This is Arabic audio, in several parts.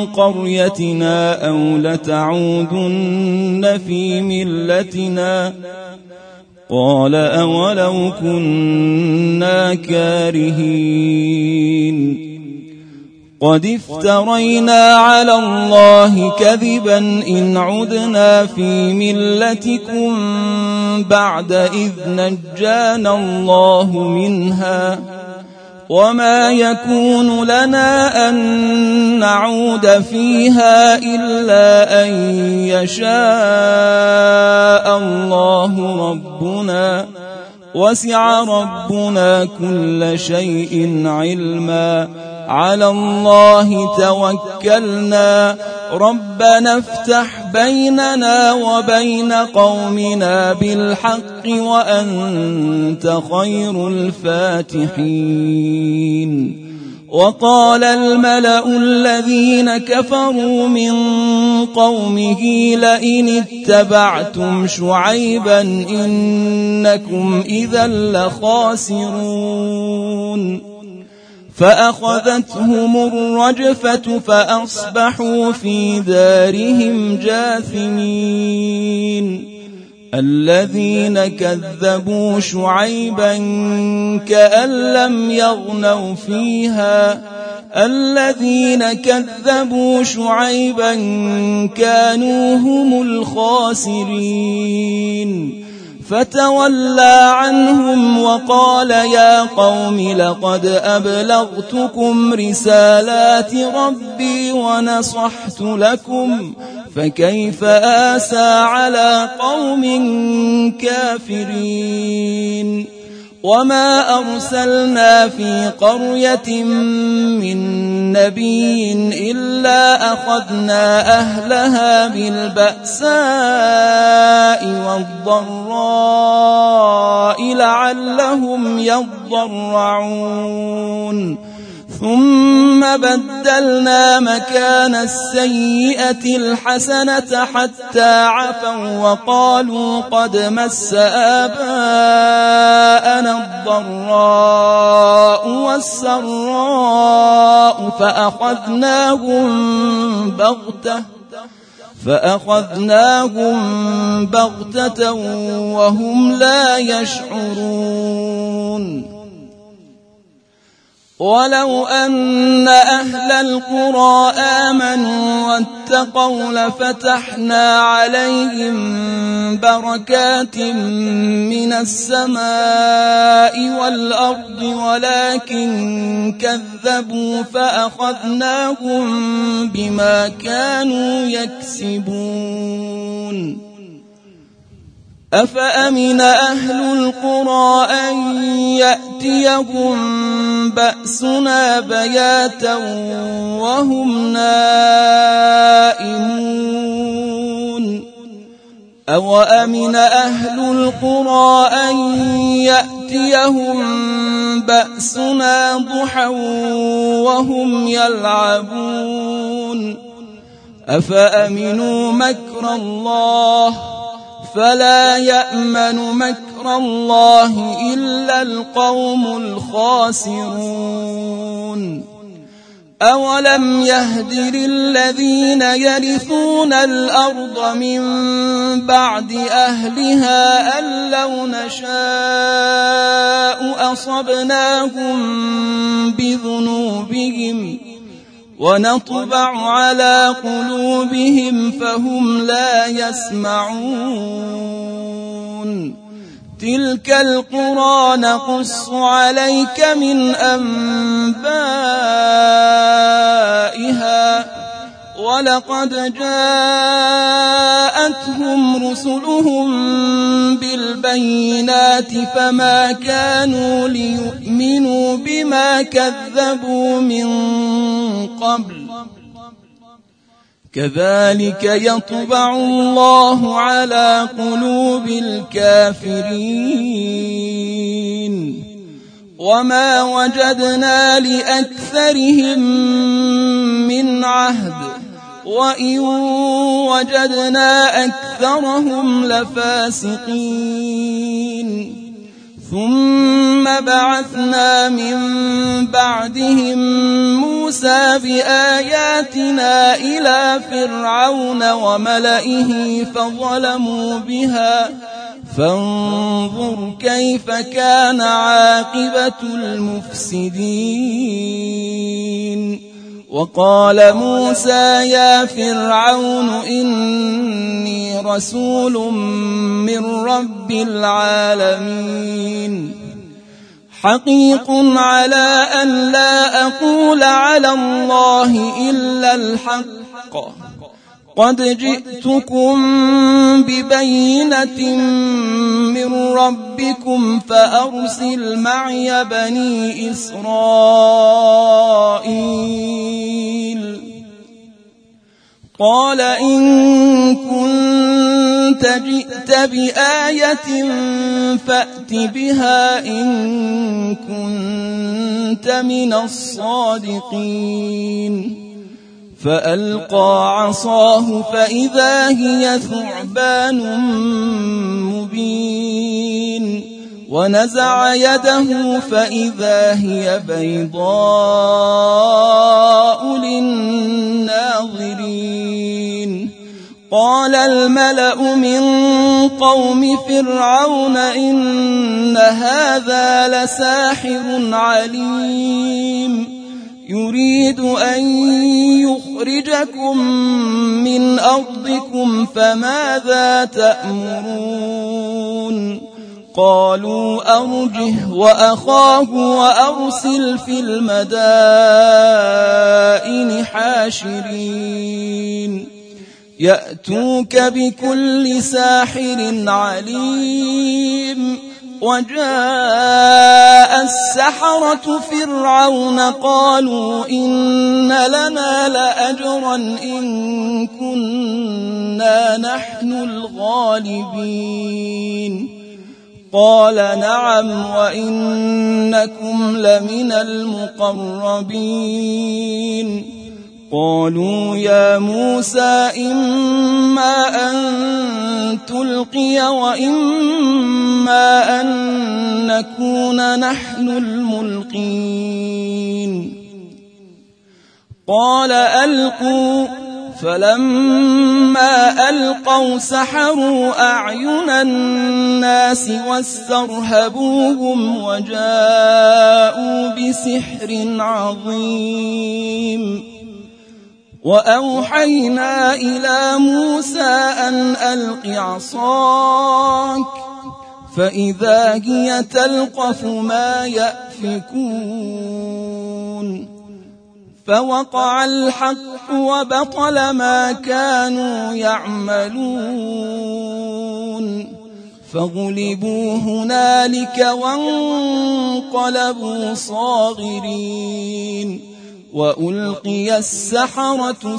قريتنا أو لتعودن في ملتنا قال أولو كنا كارهين قد افترينا على الله كذبا إن عدنا في ملتكم بعد إذ نجانا الله منها وما يكون لنا أن نعود فيها إلا أن يشاء الله ربنا وسع ربنا كل شيء علما على الله توكلنا ربنا افتح بيننا وبين قومنا بالحق وأنت خير الفاتحين وقال الملأ الذين كفروا من قومه لئن اتبعتم شعيبا إنكم إذا لخاسرون فأخذتهم الرجفة فأصبحوا في دارهم جاثمين الذين كذبوا شعيبا كأن لم يغنوا فيها الذين كذبوا شعيبا كانوا هم الخاسرين فتولى عنهم وقال يا قوم لقد أبلغتكم رسالات ربي ونصحت لكم فكيف آسى على قوم كافرين وما أرسلنا في قرية من نبي إلا أخذنا أهلها بالبأساء والضراء لعلهم يضرعون ثم بدلنا مكان السيئة الحسنة حتى عفوا وقالوا قد مس آباءنا الضراء والسراء فأخذناهم بغتة وهم لا يشعرون ولو أن أهل القرى آمنوا واتقوا لفتحنا عليهم بركات من السماء والأرض ولكن كذبوا فأخذناهم بما كانوا يكسبون أفأمن أهل القرى أن يأتيهم بأسنا بياتا وهم نائمون أو أمن أهل القرى أن يأتيهم بأسنا ضحى وهم يلعبون أفأمنوا مكر الله فلا يأمن مكر الله إلا القوم الخاسرون أولم يهد للذين يرثون الأرض من بعد أهلها أن لو نشاء أصبناهم بذنوبهم ونطبع على قلوبهم فهم لا يسمعون تلك القرى نقص عليك من أنبائها ولقد جاءتهم رسلهم بالبينات فما كانوا ليؤمنوا بما كذبوا من قبل كذلك يطبع الله على قلوب الكافرين وما وجدنا لأكثرهم من عهد وإن وجدنا أكثرهم لفاسقين ثم بعثنا من بعدهم موسى بآياتنا إلى فرعون وملئه فظلموا بها فانظر كيف كان عاقبة المفسدين. وقال موسى يا فرعون إني رسول من رب العالمين حقيق على أن لا أقول على الله إلا الحق قد جئتكم ببينة من ربكم فأرسل معي بني إسرائيل. قال إن كنت جئت بآية فأت بها إن كنت من الصادقين. فألقى عصاه فإذا هي ثعبان مبين ونزع يده فإذا هي بيضاء للناظرين. قال الملأ من قوم فرعون إن هذا لساحر عليم يريد أن يخرجكم من أرضكم فماذا تأمرون؟ قالوا أرجه وأخاه وأرسل في المدائن حاشرين يأتوك بكل ساحر عليم. وجاء السحرة فرعون قالوا إن لنا لأجرا إن كنا نحن الغالبين. قال نعم وإنكم لمن المقربين. قالوا يا موسى إما أن تلقي وإما أن نكون نحن الملقين. قال ألقوا فلما ألقوا سحروا أعين الناس واسترهبوهم وجاءوا بسحر عظيم. وأوحينا إلى موسى أن ألق عصاك فإذا هي تلقف ما يأفكون. فوقع الحق وبطل ما كانوا يعملون فغلبوا هنالك وانقلبوا صاغرين وألقي السحرة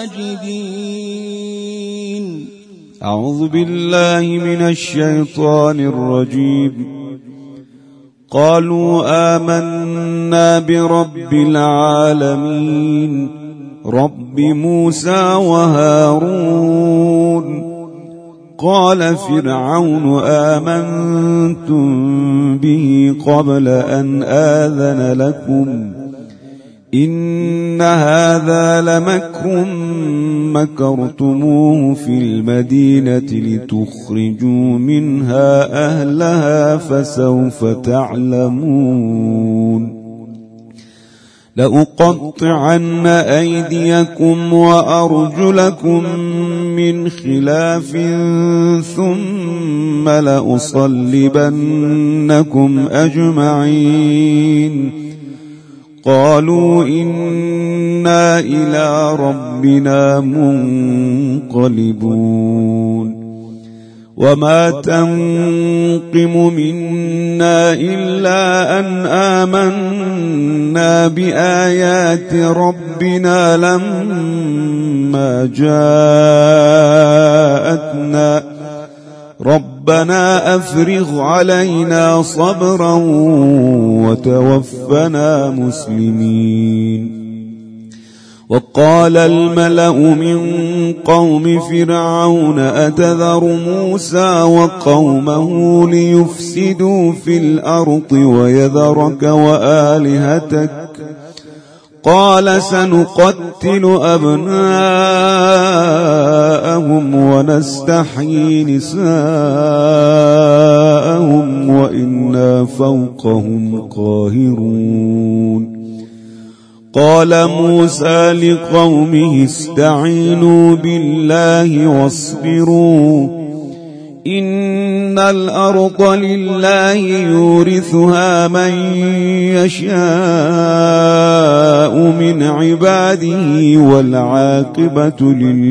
ساجدين. أعوذ بالله من الشيطان الرجيم. قالوا آمنا برب العالمين رب موسى وهارون. قال فرعون آمنتم به قبل أن آذن لكم إن هذا لمكر مكرتموه في المدينة لتخرجوا منها أهلها فسوف تعلمون. لأقطعن أيديكم وأرجلكم من خلاف ثم لأصلبنكم أجمعين. قالوا إنا إلى ربنا منقلبون. وما تنقم منا إلا أن آمنا بآيات ربنا لما جاءتنا ربنا أفرغ علينا صبرا وتوفنا مسلمين. وقال الملأ من قوم فرعون أتذر موسى وقومه ليفسدوا في الأرض ويذرك وآلهتك قال سنقتل أبناءهم ونستحيي نساءهم وإنا فوقهم قاهرون. قال موسى لقومه استعينوا بالله واصبروا إن الأرض لله يورثها من يشاء من عباده والعاقبة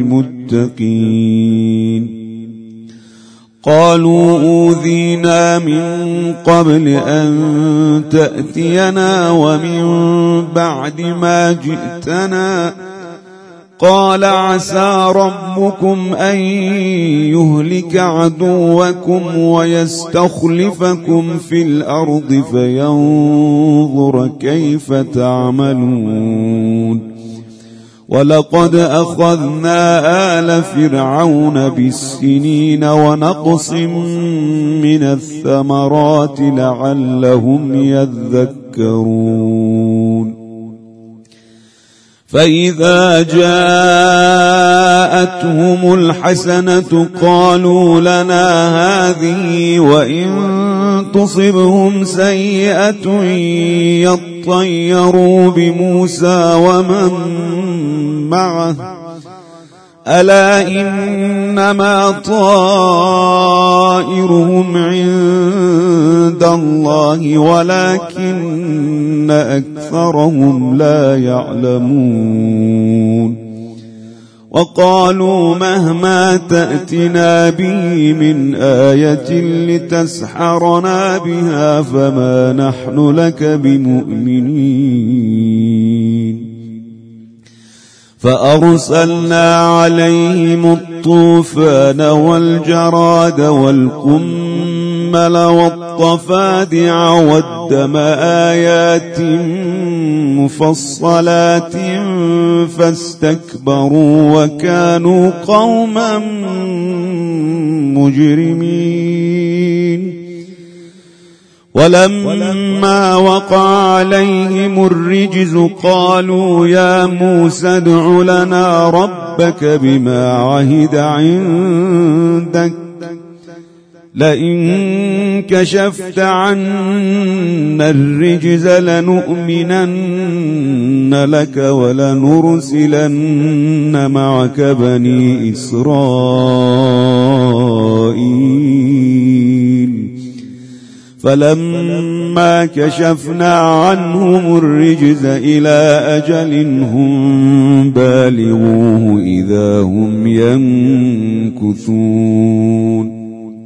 للمتقين. قالوا أوذينا من قبل أن تأتينا ومن بعد ما جئتنا قال عسى ربكم أن يهلك عدوكم ويستخلفكم في الأرض فينظر كيف تعملون. ولقد أخذنا آل فرعون بالسنين ونقص من الثمرات لعلهم يذكرون. فإذا جاءتهم الحسنة قالوا لنا هذه وإن تصبهم سيئة يطيروا بموسى ومن معه ألا إنما طائرهم عند الله ولكن أكثرهم لا يعلمون. وقالوا مهما تأتنا به من آية لتسحرنا بها فما نحن لك بمؤمنين. فأرسلنا عليهم الطوفان والجراد والقمل والضفادع والدم آيات مفصلات فاستكبروا وكانوا قوما مجرمين. ولما وقع عليهم الرجز قالوا يا موسى ادع لنا ربك بما عهد عندك لئن كشفت عنا الرجز لنؤمنن لك ولنرسلن معك بني إسرائيل. فلما كشفنا عنهم الرجز إلى أجل هم بالغوه إذا هم ينكثون.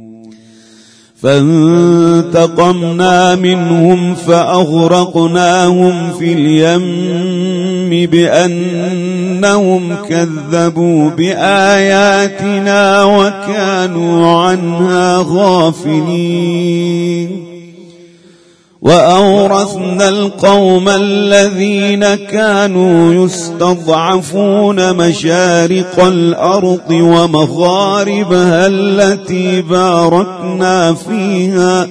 فانتقمنا منهم فأغرقناهم في اليم بأنهم كذبوا بآياتنا وكانوا عنها غافلين. وأورثنا القوم الذين كانوا يستضعفون مشارق الأرض ومغاربها التي باركنا فيها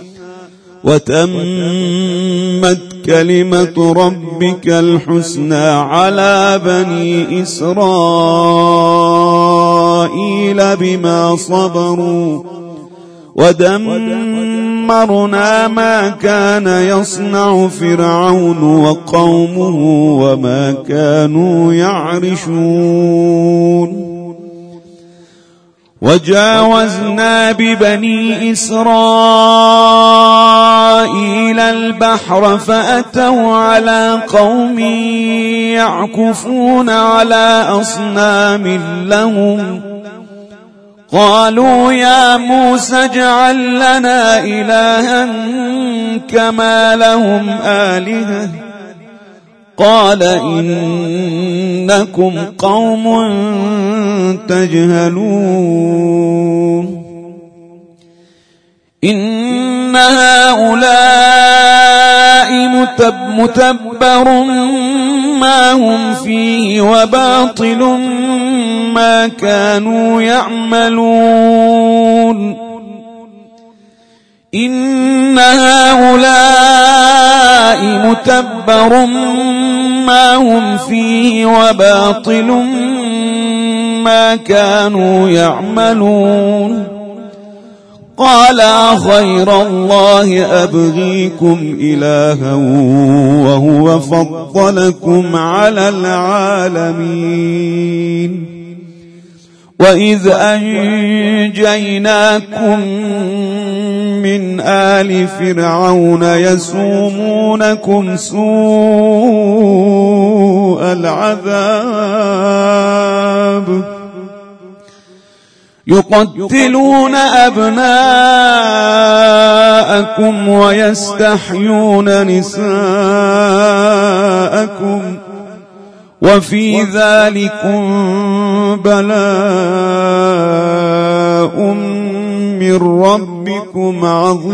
وتمت كلمة ربك الحسنى على بني إسرائيل بما صبروا ودمرنا ما كان يصنع فرعون وقومه وما كانوا يعرشون. وجاوزنا ببني إسرائيل البحر فأتوا على قوم يعكفون على أصنام لهم قالوا يا موسى اجعل لنا إلها كما لهم آلهة قال إنكم قوم تجهلون. إن هؤلاء متبر ما هم فيه وباطل ما كانوا يعملون إن هؤلاء متبر ما هم فيه وباطل ما كانوا يعملون قال غير الله أبغيكم إلها وهو فضلكم على العالمين وإذ أنجيناكم من آل فرعون يسومونكم سوء العذاب يقتلون أبناءكم ويستحيون نساءكم وفي ذلكم بلاء من ربكم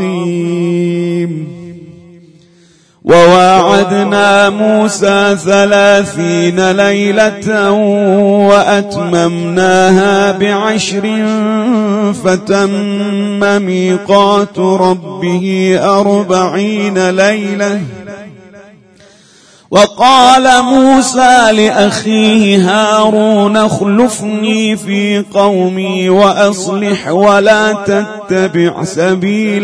عظيم وواعدنا موسى 30 ليلة وأتممناها ب10 فتم ميقات ربه 40 ليلة وقال موسى لأخيه هارون اخلفني في قومي وأصلح ولا تتبع سبيل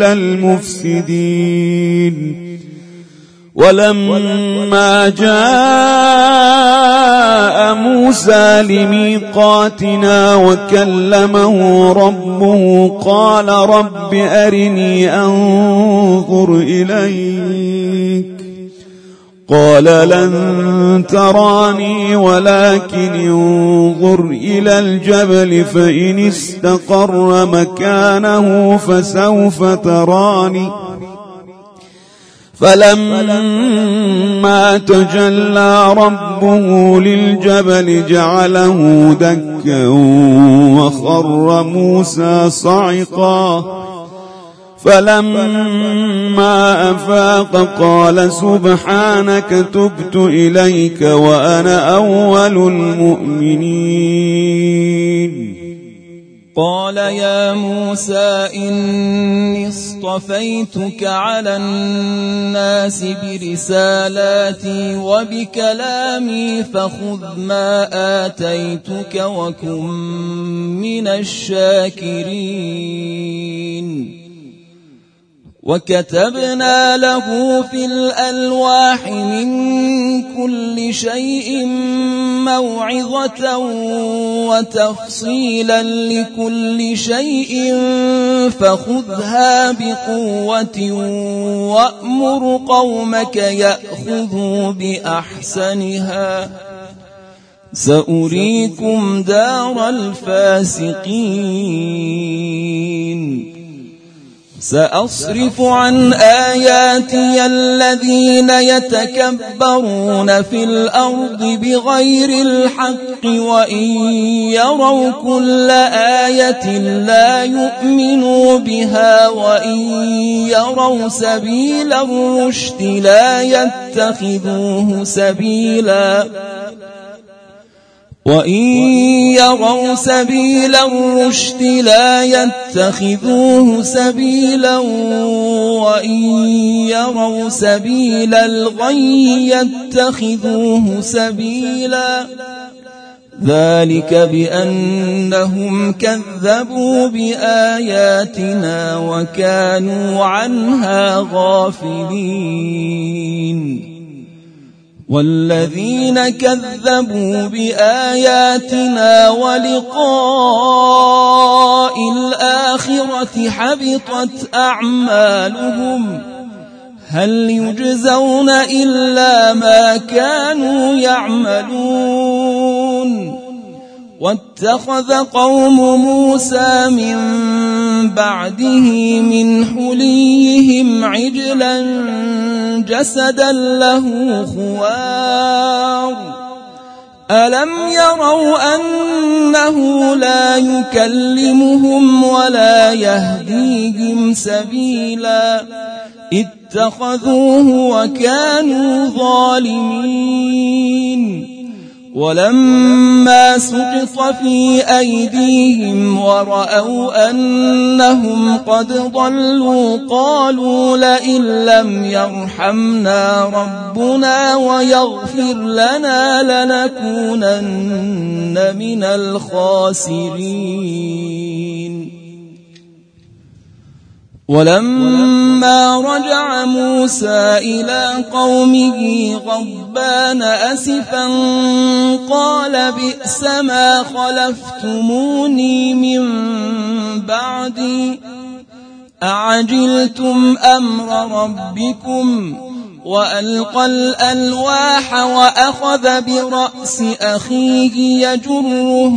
المفسدين ولما جاء موسى لميقاتنا وكلمه ربه قال رب أرني أنظر إليك قال لن تراني ولكن انظر إلى الجبل فإن استقر مكانه فسوف تراني فلما تجلى ربه للجبل جعله دكا وخر موسى صعقا فلما أفاق قال سبحانك تبت إليك وأنا أول المؤمنين قال يا موسى إني اصطفيتك على الناس برسالاتي وبكلامي فخذ ما آتيتك وكن من الشاكرين وكتبنا له في الألواح من كل شيء موعظة وتفصيلا لكل شيء فخذها بقوة وأمر قومك يأخذوا بأحسنها سأريكم دار الفاسقين سأصرف عن آياتي الذين يتكبرون في الأرض بغير الحق وإن يروا كل آية لا يؤمنوا بها وإن يروا سبيل الرشد لا يتخذوه سبيلا وإن يروا سبيل الرشد لا يتخذوه سبيلا وإن يروا سبيل الغي يتخذوه سبيلا ذلك بأنهم كذبوا بآياتنا وكانوا عنها غافلين والذين كذبوا بآياتنا ولقاء الآخرة حبطت أعمالهم هل يجزون إلا ما كانوا يعملون واتخذ قوم موسى من بعده من حليهم عجلا جسدا له خوار ألم يروا أنه لا يكلمهم ولا يهديهم سبيلا اتخذوه وكانوا ظالمين. ولما سقط في أيديهم ورأوا أنهم قد ضلوا قالوا لئن لم يرحمنا ربنا ويغفر لنا لنكونن من الخاسرين. ولما رجع موسى إلى قومه غضبان أسفا قال بئس ما خلفتموني من بعدي أعجلتم أمر ربكم. وألقى الألواح وأخذ برأس أخيه يجره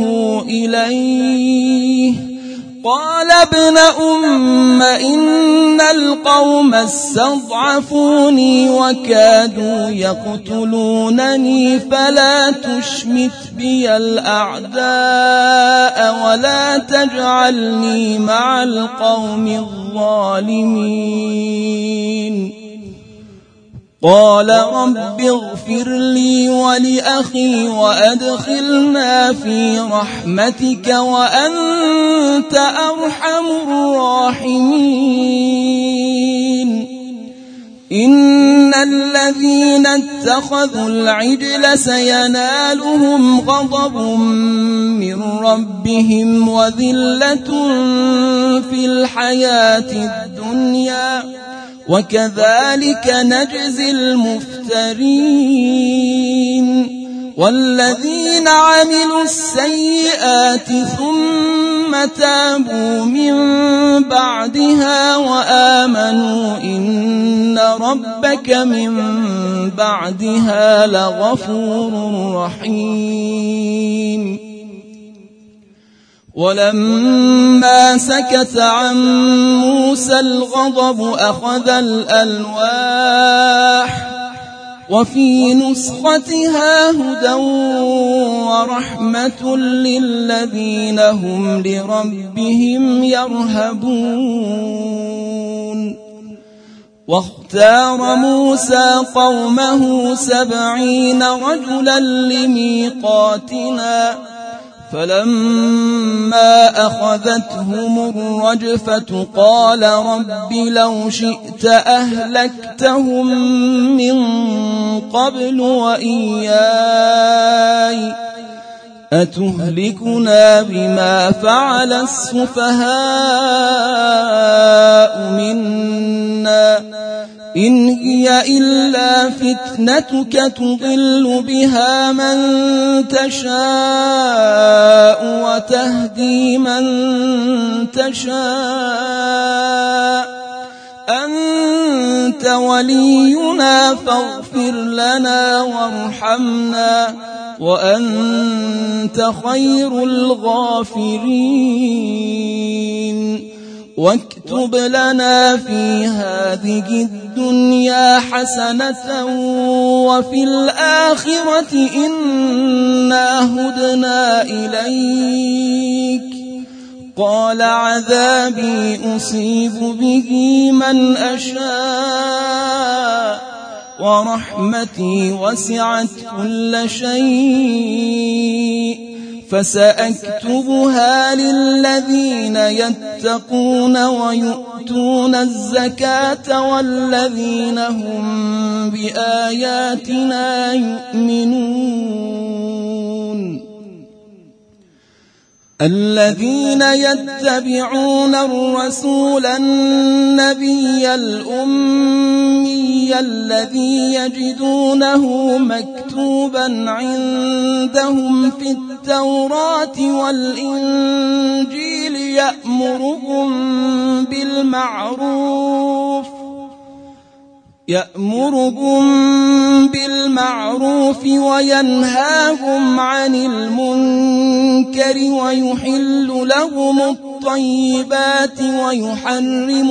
إليه قال ابن أم إن القوم استضعفوني وكادوا يقتلونني فلا تشمت بي الأعداء ولا تجعلني مع القوم الظالمين. قال رب اغفر لي ولأخي وأدخلنا في رحمتك وأنت أرحم الراحمين. إن الذين اتخذوا العجل سينالهم غضب من ربهم وذلة في الحياة الدنيا وكذلك نجزي المفترين. والذين عملوا السيئات ثم تابوا من بعدها وآمنوا إن ربك من بعدها لغفور رحيم. ولما سكت عن موسى الغضب أخذ الألواح وفي نسختها هدى ورحمة للذين هم لربهم يرهبون. واختار موسى قومه 70 رجلا لميقاتنا فلما أخذتهم الرجفة قال رب لو شئت أهلكتهم من قبل وإياي أتهلكنا بما فعل السفهاء منا إن هي إلا فتنتك تضل بها من تشاء وتهدي من تشاء أنت ولينا فاغفر لنا وارحمنا وأنت خير الغافرين. واكتب لنا في هذه الدنيا حسنة وفي الآخرة إنا هدنا إليك. قال عذابي أصيب به من أشاء ورحمتي وسعت كل شيء فسأكتبها للذين يتقون ويؤتون الزكاة والذين هم بآياتنا يؤمنون. الذين يتبعون الرسول النبي الأمي الذي يجدونه مكتوبا عندهم في التوراة والإنجيل يأمرهم بالمعروف وينهاهم عن المنكر ويحل لهم الطيبات ويحرم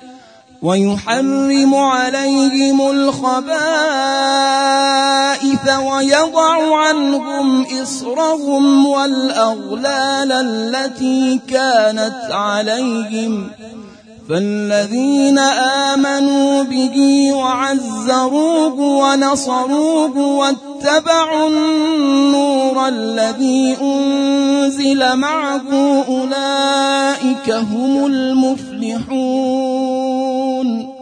عليهم الخبائث ويضع عنهم إصرهم والأغلال التي كانت عليهم فالذين آمنوا به وعزروه ونصروه واتبعوا النور الذي أنزل معه أولئك هم المفلحون.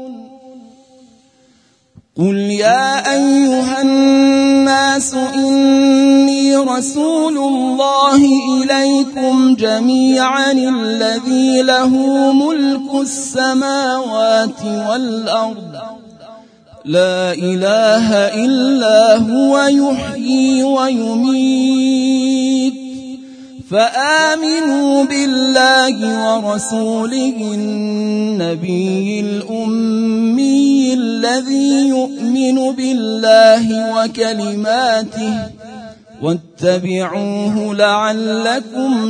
قل يا أيها الناس إني رسول الله إليكم جميعا الذي له ملك السماوات والأرض لا إله إلا هو يحيي ويميت فآمنوا بالله ورسوله النبي الأمي الذي يؤمن بالله وكلماته واتبعوه لعلكم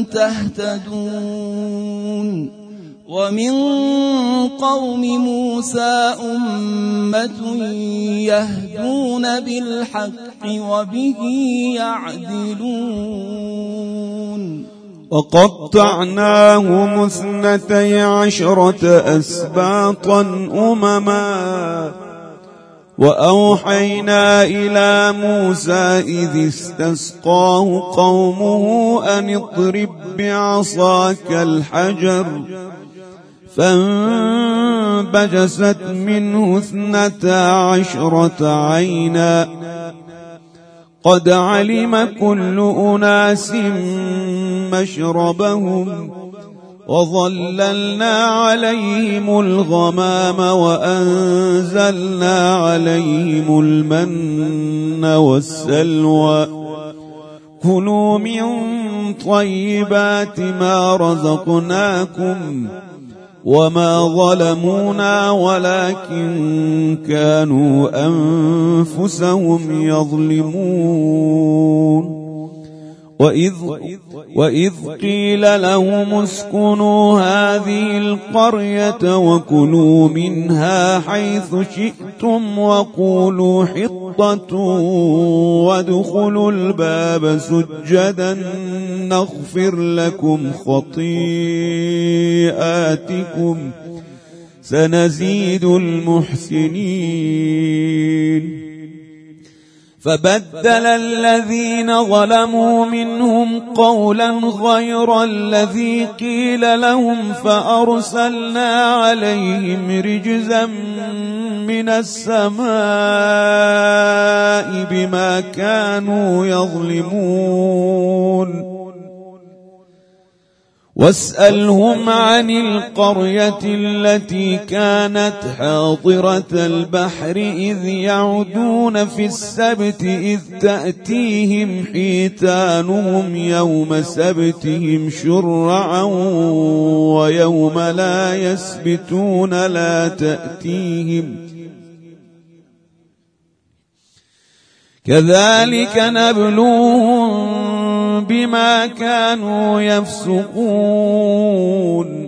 تهتدون. ومن قوم موسى أمة يهدون بالحق وبه يعدلون. وقطعناهم 12 أسباطا أمما وأوحينا إلى موسى إذ استسقاه قومه أن اضرب بعصاك الحجر فانبجست منه 12 عينا قد علم كل أناس مشربهم وظللنا عليهم الغمام وأنزلنا عليهم المن والسلوى كلوا من طيبات ما رزقناكم وما ظلمونا ولكن كانوا أنفسهم يظلمون. وإذ قيل لهم اسكنوا هذه القرية وكلوا منها حيث شئتم وقولوا حطة وادخلوا الباب سجدا نغفر لكم خطيئاتكم سنزيد المحسنين. فبدل الذين ظلموا منهم قولا غير الذي قيل لهم فأرسلنا عليهم رجزا من السماء بما كانوا يظلمون. واسألهم عن القرية التي كانت حاضرة البحر إذ يعدون في السبت إذ تأتيهم حيتانهم يوم سبتهم شرعا ويوم لا يسبتون لا تأتيهم كذلك نبلوهم بما كانوا يفسقون.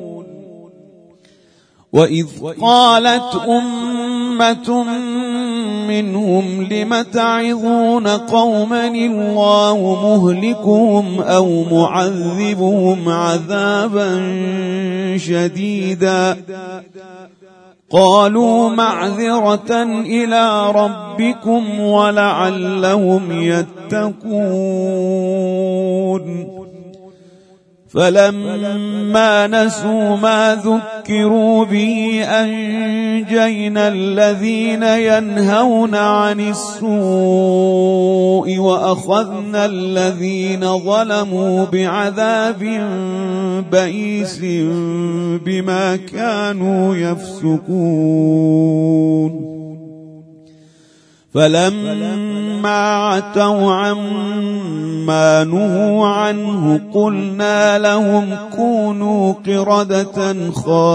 وإذ قالت أمة منهم لم تعظون قوما الله مهلكهم أو معذبهم عذابا شديدا قالوا معذرة إلى ربكم ولعلهم يتقون. فلما نسوا ما ذكروا به أنجينا الذين ينهون عن السوء وأخذنا الذين ظلموا بعذاب بئيس بما كانوا يفسقون. فلما عتوا عما نهوا عنه قلنا لهم كونوا قردة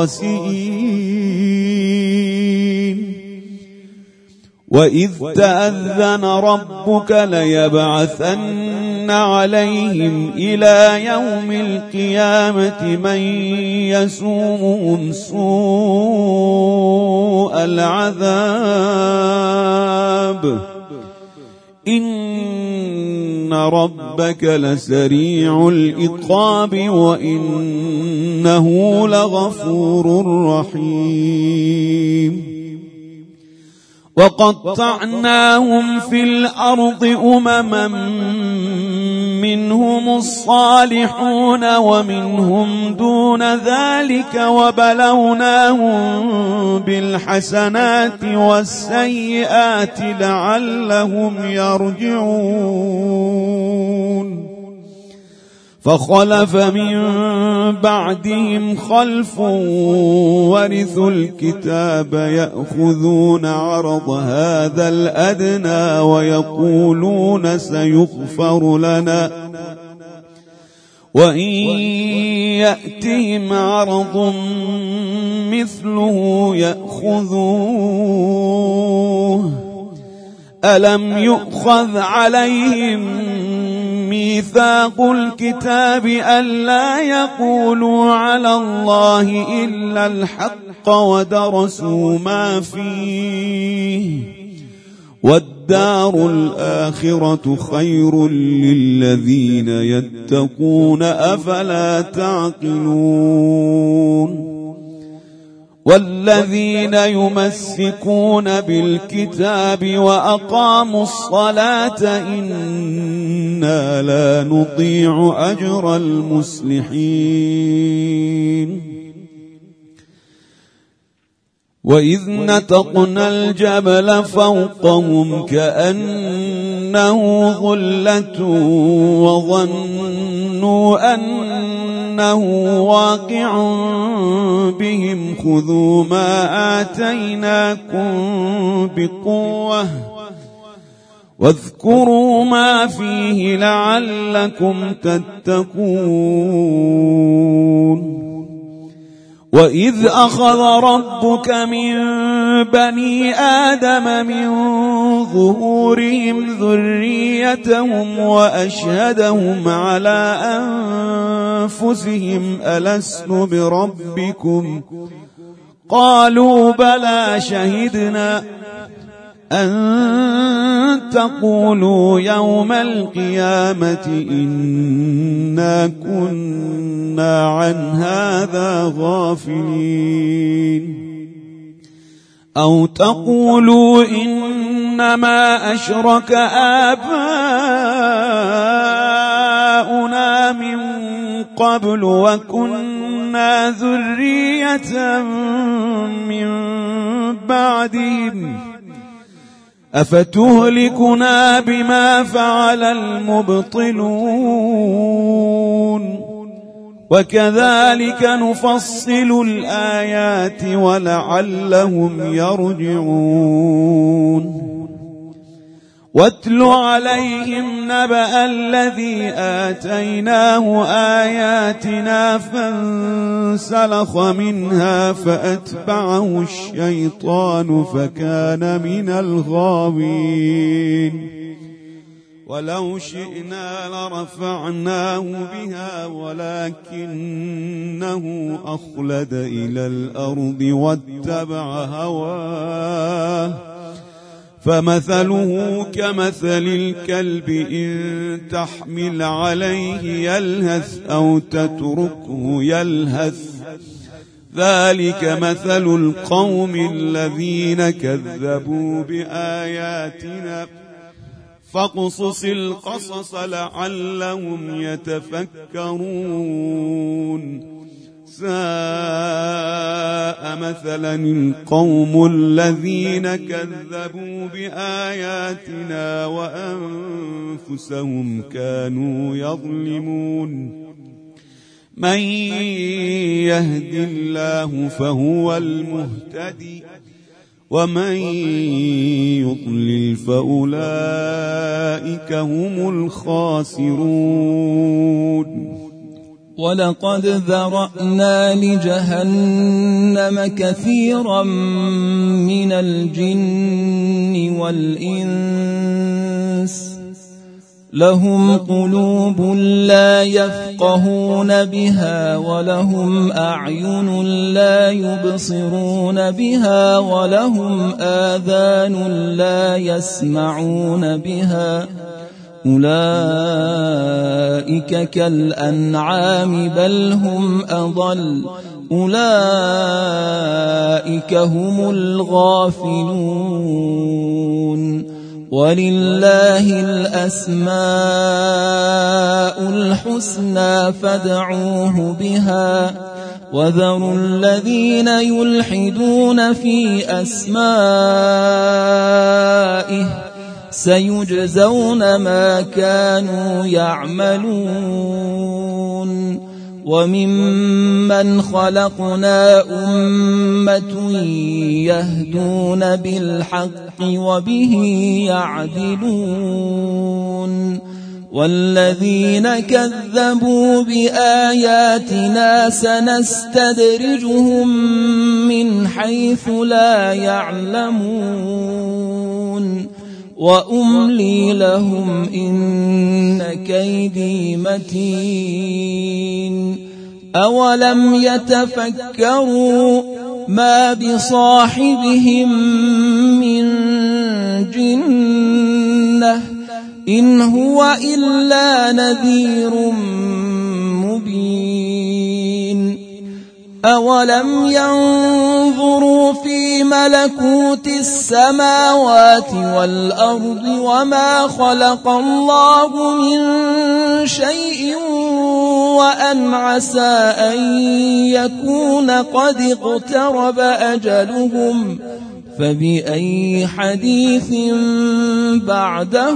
خاسئين. وإذ تأذن ربك ليبعثن عليهم إلى يوم القيامة من يسومهم سوء العذاب إن ربك لسريع العقاب وإنه لغفور رحيم وقطعناهم في الأرض أمما منهم الصالحون ومنهم دون ذلك وبلوناهم بالحسنات والسيئات لعلهم يرجعون فخلف من بعدهم خلف ورثوا الكتاب يأخذون عرض هذا الأدنى ويقولون سيغفر لنا وإن يأتهم عرض مثله يأخذوه ألم يؤخذ عليهم ميثاق الكتاب ألا يقولوا على الله إلا الحق ودرسوا ما فيه والدار الآخرة خير للذين يتقون أفلا تعقلون والذين يمسكون بالكتاب وأقاموا الصلاة إنا لا نضيع أجر المصلحين وإذ نتقنا الجبل فوقهم كأنه ظلة وظنوا أنه واقع بهم خذوا ما آتيناكم بقوة واذكروا ما فيه لعلكم تتقون وإذ أخذ ربك من بني آدم من ظهورهم ذريتهم وأشهدهم على أنفسهم ألست بربكم قالوا بلى شهدنا أن تقولوا يوم القيامة إنا كنا عن هذا غافلين أو تقولوا إنما أشرك آباؤنا من قبل وكنا ذرية من بعدهم أفتهلكنا بما فعل المبطلون وكذلك نفصل الآيات ولعلهم يرجعون واتل عليهم نبأ الذي آتيناه آياتنا فانسلخ منها فأتبعه الشيطان فكان من الغاوين ولو شئنا لرفعناه بها ولكنه أخلد إلى الأرض واتبع هواه فمثله كمثل الكلب إن تحمل عليه يلهث أو تتركه يلهث ذلك مثل القوم الذين كذبوا بآياتنا فاقصص القصص لعلهم يتفكرون ساء مثلا القوم الذين كذبوا بآياتنا وأنفسهم كانوا يظلمون من يهد الله فهو المهتدي ومن يضلل فأولئك هم الخاسرون ولقد ذرأنا لجهنم كثيرا من الجن والإنس لهم قلوب لا يفقهون بها ولهم أعين لا يبصرون بها ولهم آذان لا يسمعون بها أولئك كالأنعام بل هم أضل أولئك هم الغافلون ولله الأسماء الحسنى فادعوه بها وذروا الذين يلحدون في أسمائه سيجزون ما كانوا يعملون وممن خلقنا أمة يهدون بالحق وبه يعدلون والذين كذبوا بآياتنا سنستدرجهم من حيث لا يعلمون وأملي لهم إن كيدي متين أولم يتفكروا ما بصاحبهم من جنة إن هو إلا نذير مبين أولم ينظروا في ملكوت السماوات والأرض وما خلق الله من شيء وأن عسى أن يكون قد اقترب أجلهم فبأي حديث بعده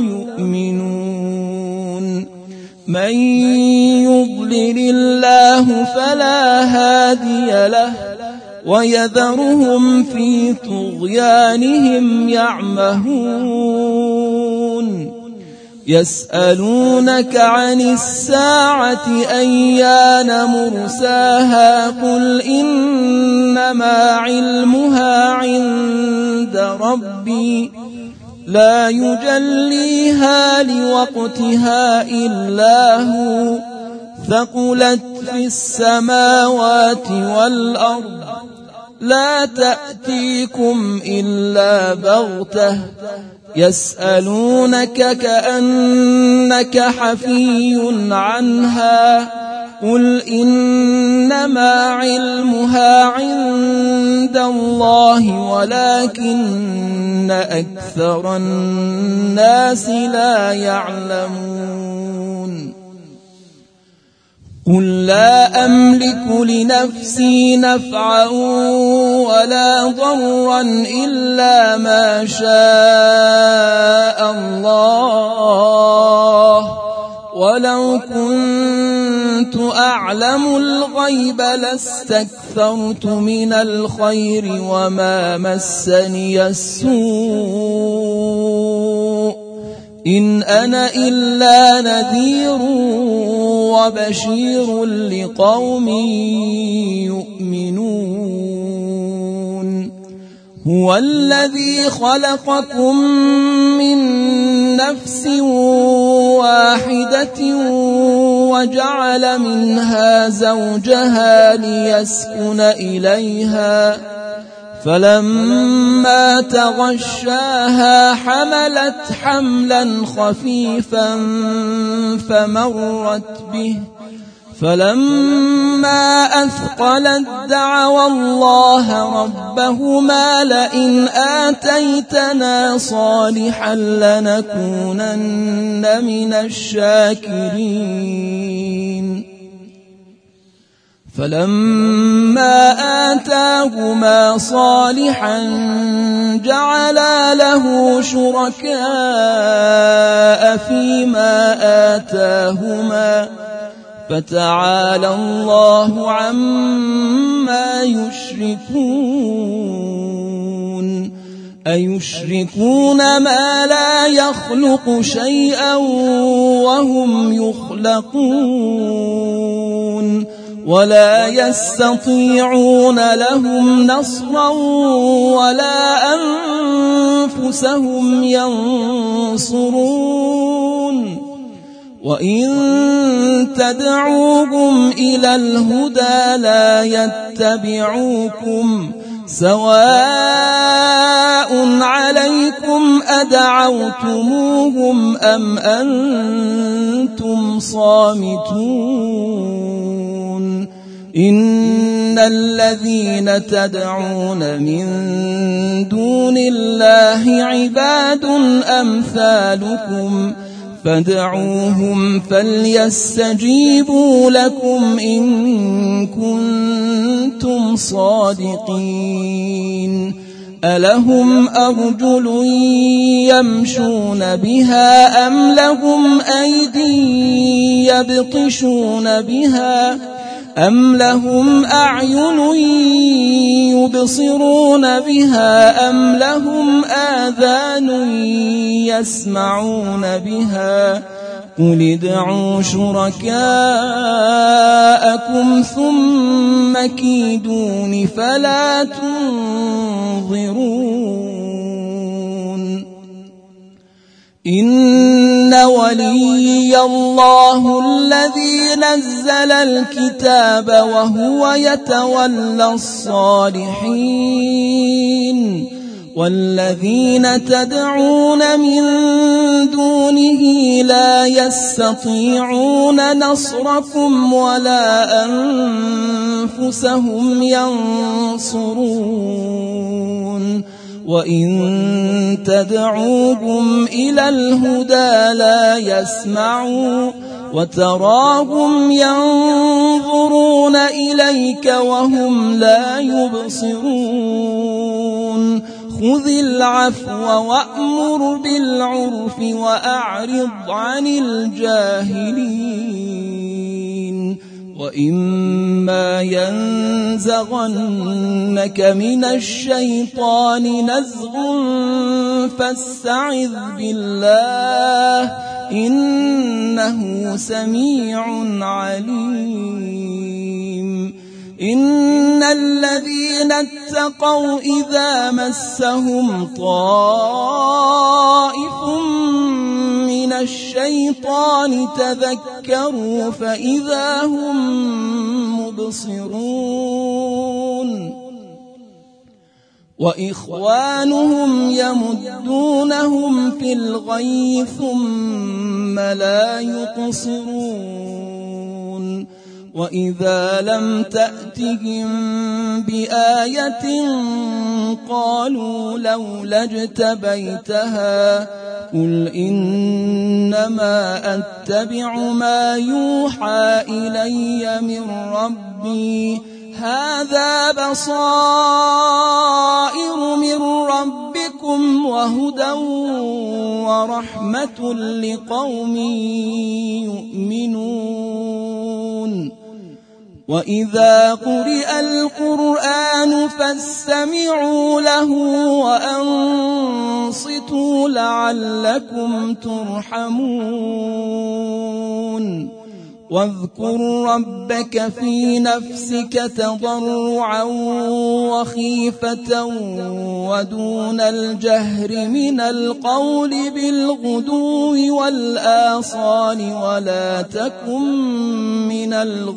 يؤمنون من يضلل الله فلا هادي له ويذرهم في طغيانهم يعمهون يسألونك عن الساعة أيان مرساها قل إنما علمها عند ربي لا يجليها لوقتها إلا هو ثقلت في السماوات والأرض لا تأتيكم إلا بغتة يسألونك كأنك حفي عنها قل إنما علمها عند الله ولكن أكثر الناس لا يعلمون قل لا أملك لنفسي نفعا ولا ضرا إلا ما شاء الله ولو كنت أعلم الغيب لاستكثرت من الخير وما مسني السوء إن أنا إلا نذير وبشير لقوم يؤمنون هو الذي خلقكم من نفس واحدة وجعل منها زوجها ليسكن إليها فلما تغشاها حملت حملا خفيفا فمرت به فلما أثقلت دعوا الله ربهما لئن آتيتنا صالحا لنكونن من الشاكرين فلما آتاهما صالحا جعلا له شركاء فيما آتاهما فتعالى الله عما يشركون أيشركون ما لا يخلق شيئا وهم يخلقون ولا يستطيعون لهم نصرا ولا أنفسهم ينصرون وإن تدعوهم إلى الهدى لا يتبعوكم سواء عليكم أدعوتموهم أم أنتم صامتون إن الذين تدعون من دون الله عباد أمثالكم فادعوهم فليستجيبوا لكم إن كنتم صادقين ألهم أرجل يمشون بها أم لهم أيدي يبطشون بها أم لهم أعين يبصرون بها أم لهم آذان يسمعون بها قل ادعوا شركاءكم ثم كيدون فلا تنظرون إن ولي الله الذي نزل الكتاب وهو يتولى الصالحين والذين تدعون من دونه لا يستطيعون نصركم ولا أنفسهم ينصرون وإن تدعوهم إلى الهدى لا يسمعوا وتراهم ينظرون إليك وهم لا يبصرون خذ العفو وأمر بالعرف وأعرض عن الجاهلين وإما ينزغنك من الشيطان نزغ فاستعذ بالله إنه سميع عليم إن الذين اتقوا إذا مسهم طائف من الشيطان تذكروا فإذا هم مبصرون وإخوانهم يمدونهم في الغي ثم لا يقصرون وإذا لم تأتهم بآية قالوا لولا اجتبيتها قل إنما أتبع ما يوحى إلي من ربي هذا بصائر من ربكم وهدى ورحمة لقوم يؤمنون وإذا قرئ القرآن فاستمعوا له وأنصتوا لعلكم ترحمون واذكر ربك في نفسك تضرعا وخيفة ودون الجهر من القول بالغدو والآصال ولا تكن من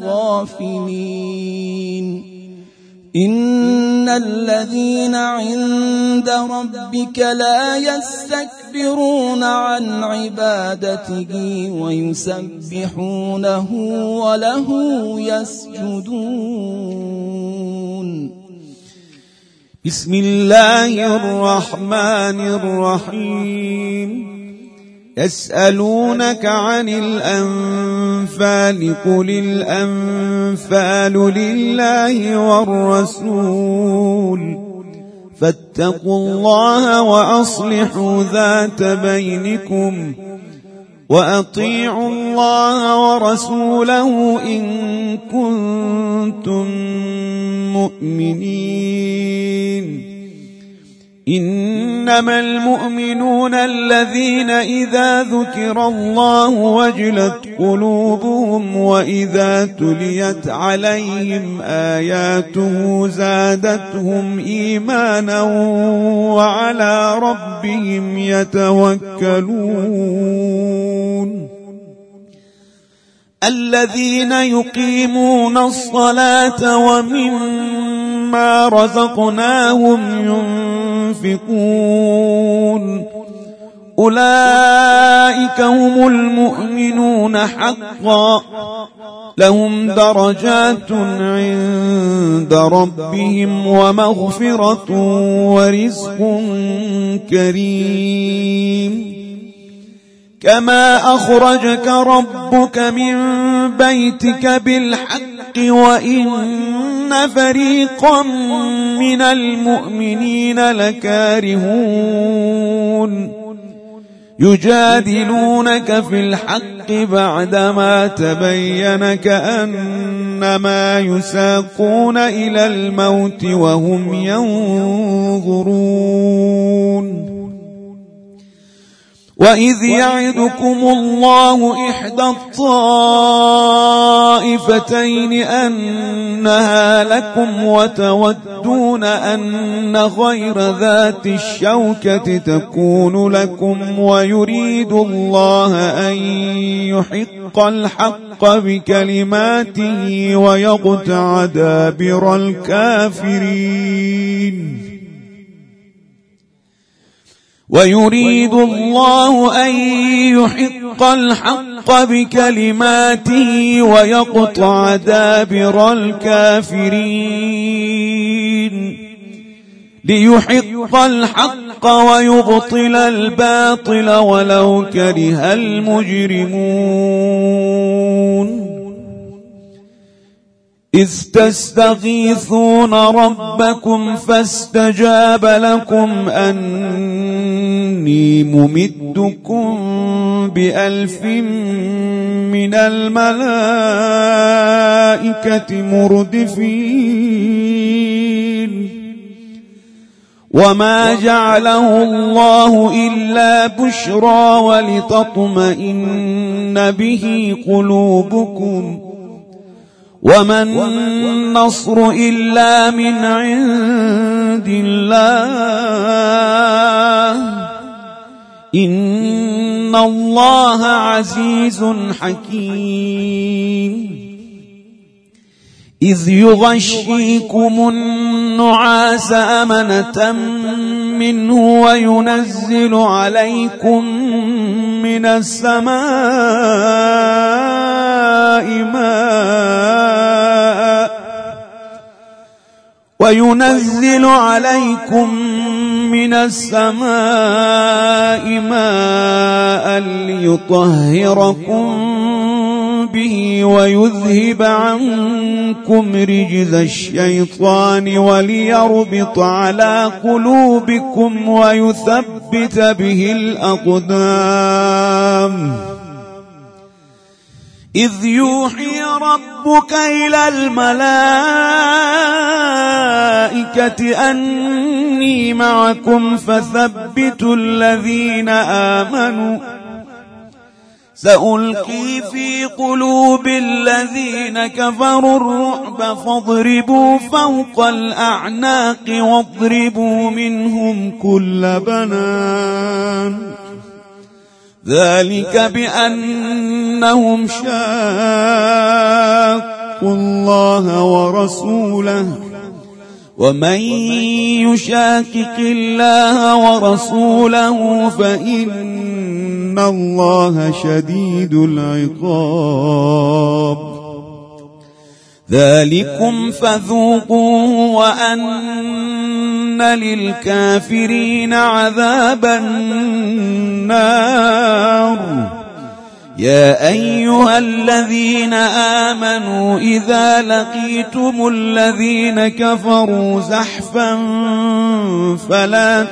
الغافلين إن الذين عند ربك لا يستكبرون عن عبادته ويسبحونه وله يسجدون بسم الله الرحمن الرحيم يسألونك عن الأنفال قل الأنفال لله والرسول فاتقوا الله وأصلحوا ذات بينكم وأطيعوا الله ورسوله إن كنتم مؤمنين إنما المؤمنون الذين إذا ذكر الله وجلت قلوبهم وإذا تليت عليهم آياته زادتهم إيمانا وعلى ربهم يتوكلون الذين يقيمون الصلاة ومما رزقناهم ينفقون أولئك هم المؤمنون حقا لهم درجات عند ربهم ومغفرة ورزق كريم كما أخرجك ربك من بيتك بالحق وإن فريقا من المؤمنين لكارهون يجادلونك في الحق بعدما تبين كأنما يساقون إلى الموت وهم ينظرون وإذ يعدكم الله إحدى الطائفتين أنها لكم وتودون أن غير ذات الشوكة تكون لكم ويريد الله أن يحق الحق بكلماته ويقطع دابر الكافرين ويريد الله أن يحق الحق بكلماته ويقطع دابر الكافرين ليحق الحق ويبطل الباطل ولو كره المجرمون إذ تستغيثون ربكم فاستجاب لكم أني ممدكم ب1000 من الملائكة مردفين وما جعله الله إلا بشرى ولتطمئن به قلوبكم وما النصر إلا من عند الله إن الله عزيز حكيم إذ يغشيكم النعاس أمنة منه وينزل عليكم من السماء ماء ليطهركم به ويذهب عنكم رجز الشيطان وليربط على قلوبكم ويثبت به الأقدام إذ يوحي ربك إلى الملائكة أني معكم فثبتوا الذين آمنوا سألقي في قلوب الذين كفروا الرعب فاضربوا فوق الأعناق واضربوا منهم كل بنان ذلك بأنهم شاقوا الله ورسوله ومن يشاقق الله ورسوله فإن الله شديد العقاب ذلكم فذوقوه وأن للكافرين عذاب النار يا أيها الذين آمنوا إذا لقيتم الذين كفروا زحفا فلا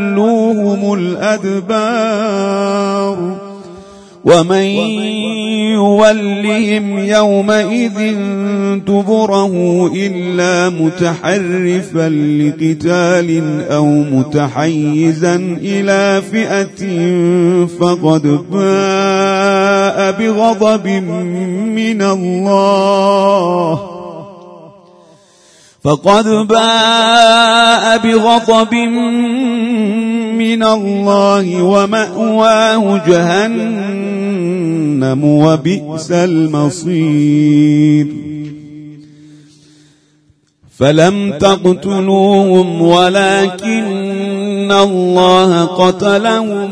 تولوهم الأدبار ومن يولهم يومئذ دبره إلا متحرفا لقتال أو متحيزا إلى فئة فقد باء بغضب من الله ومأواه جهنم وبئس المصير فلم تقتلوهم ولكن الله قتلهم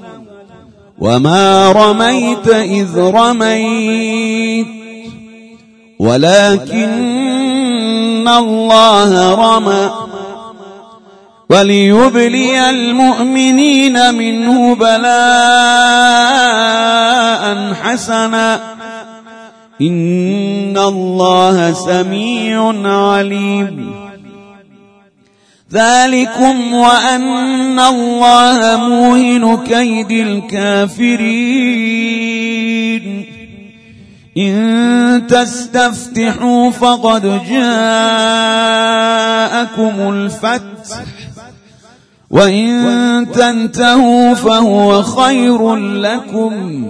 وما رميت إذ رميت ولكن الله رمى وليبلي المؤمنين منه بلاء حسنا إن الله سميع عليم ذلكم وأن الله موهن كيد الكافرين إن تستفتحوا فقد جاءكم الفتح وإن تنتهوا فهو خير لكم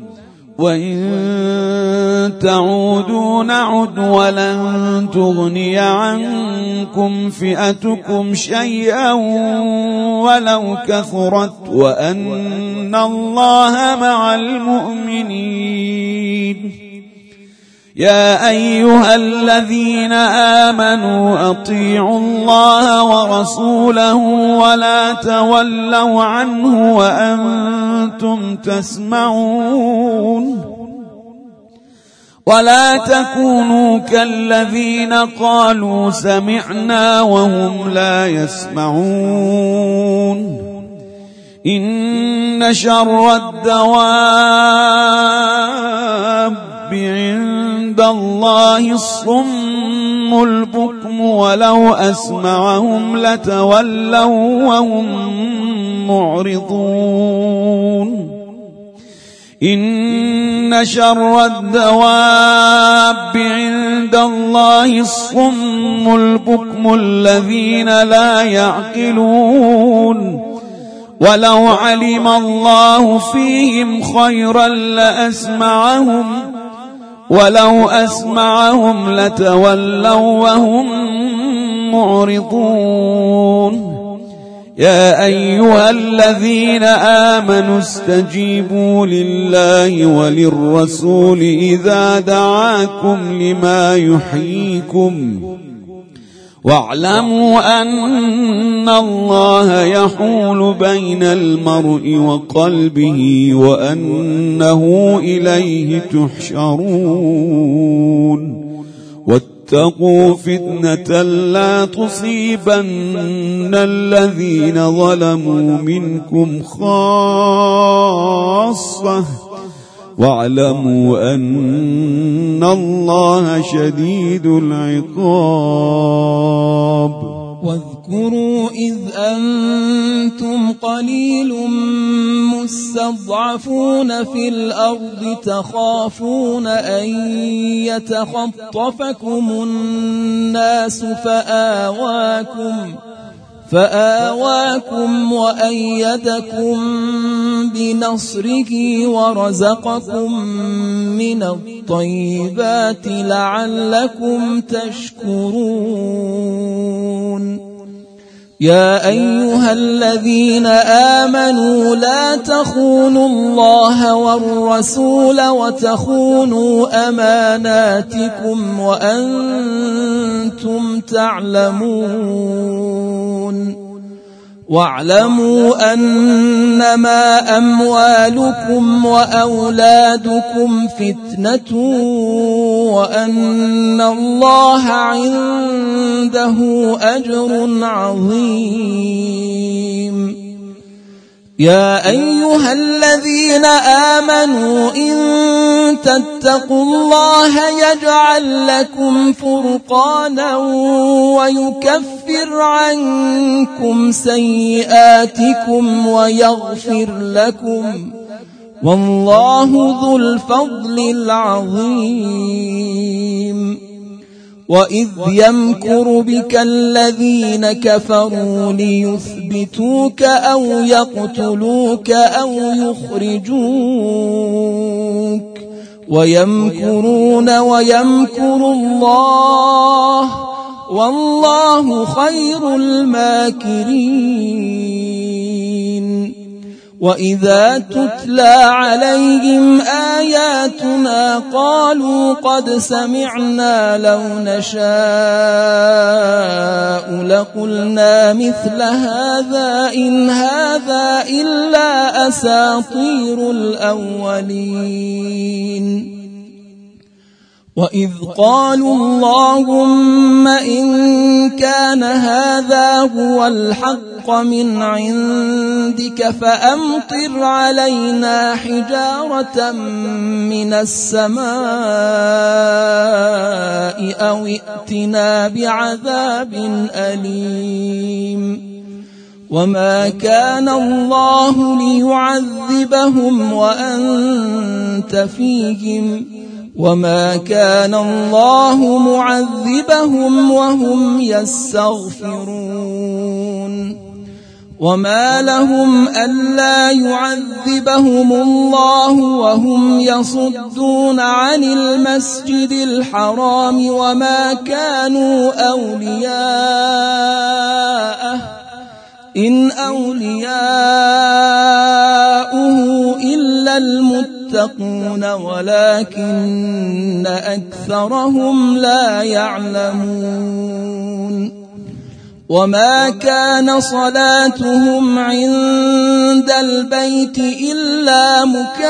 وإن تعودوا نعد ولن تغني عنكم فئتكم شيئا ولو كثرت وأن الله مع المؤمنين يا أيها الذين آمنوا أطيعوا الله ورسوله ولا تولوا عنه وأنتم تسمعون ولا تكونوا كالذين قالوا سمعنا وهم لا يسمعون إن شر الدواب عند الله الصم البكم ولو أسمعهم لتولوا وهم معرضون إن شر الدواب عند الله الصم البكم الذين لا يعقلون ولو علم الله فيهم خيرا لأسمعهم ولو أسمعهم لتولوا وهم معرضون يا أيها الذين آمنوا استجيبوا لله وللرسول إذا دعاكم لما يحييكم واعلموا أن الله يحول بين المرء وقلبه وأنه إليه تحشرون واتقوا فتنة لا تصيبن الذين ظلموا منكم خاصة واعلموا أن الله شديد العقاب واذكروا إذ أنتم قليل مستضعفون في الأرض تخافون أن يتخطفكم الناس فآواكم وأيدكم بنصره ورزقكم من الطيبات لعلكم تشكرون يا أيها الذين آمنوا لا تخونوا الله والرسول وتخونوا أماناتكم وأنتم تعلمون واعلموا أنما أموالكم وأولادكم فتنة وأن الله عنده أجر عظيم يا أيها الذين آمنوا إن تتقوا الله يجعل لكم فرقانا ويكفر عنكم سيئاتكم ويغفر لكم والله ذو الفضل العظيم. وإذ يمكر بك الذين كفروا ليثبتوك أو يقتلوك أو يخرجوك ويمكرون ويمكر الله والله خير الماكرين. وإذا تتلى عليهم آياتنا قالوا قد سمعنا لو نشاء لقلنا مثل هذا إن هذا إلا أساطير الأولين. وإذ قالوا اللهم إن كان هذا هو الحق من عندك فأمطر علينا حجارة من السماء أو ائتنا بعذاب أليم. وما كان الله ليعذبهم وأنت فيهم وما كان الله معذبهم وهم يستغفرون. وما لهم ألا يعذبهم الله وهم يصدون عن المسجد الحرام وما كانوا أولياءه إن أولياؤه إلا المتقون ولكن أكثرهم لا يعلمون. وما كان صلاتهم عند البيت إلا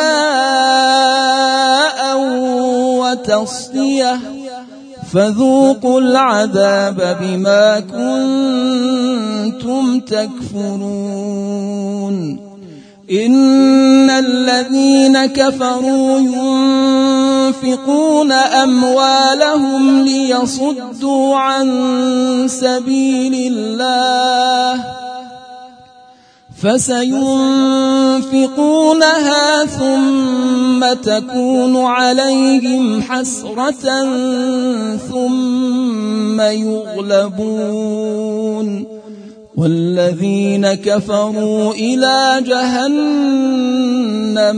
مكاء وتصدية فذوقوا العذاب بما كنتم تكفرون. إن الذين كفروا ينفقون أموالهم ليصدوا عن سبيل الله فسينفقونها ثم تكون عليهم حسرة ثم يغلبون والذين كفروا إلى جهنم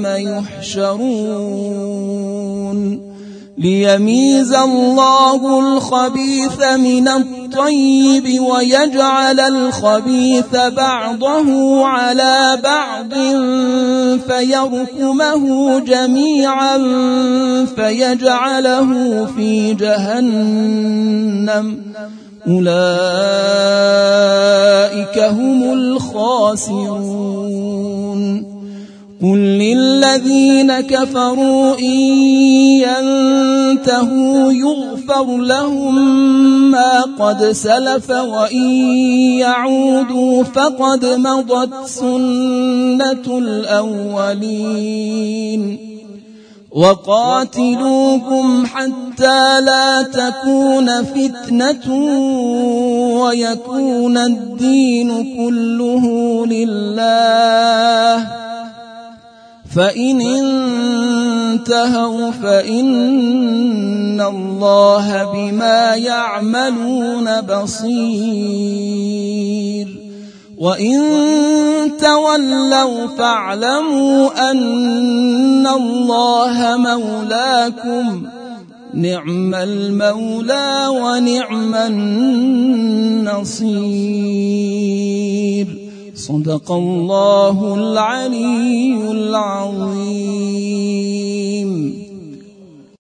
يحشرون. ليميز الله الخبيث من الطيب ويجعل الخبيث بعضه على بعض فيركمه جميعا فيجعله في جهنم أولئك هم الخاسرون. قل للذين كفروا إن ينتهوا يغفر لهم ما قد سلف وإن يعودوا فقد مضت سنة الأولين. وقاتلوهم حتى لا تكون فتنة ويكون الدين كله لله فإن انتهوا فإن الله بما يعملون بصير. وإن تولوا فاعلموا أن الله مولاكم نعم المولى ونعم النصير. صدق الله العلي العظيم.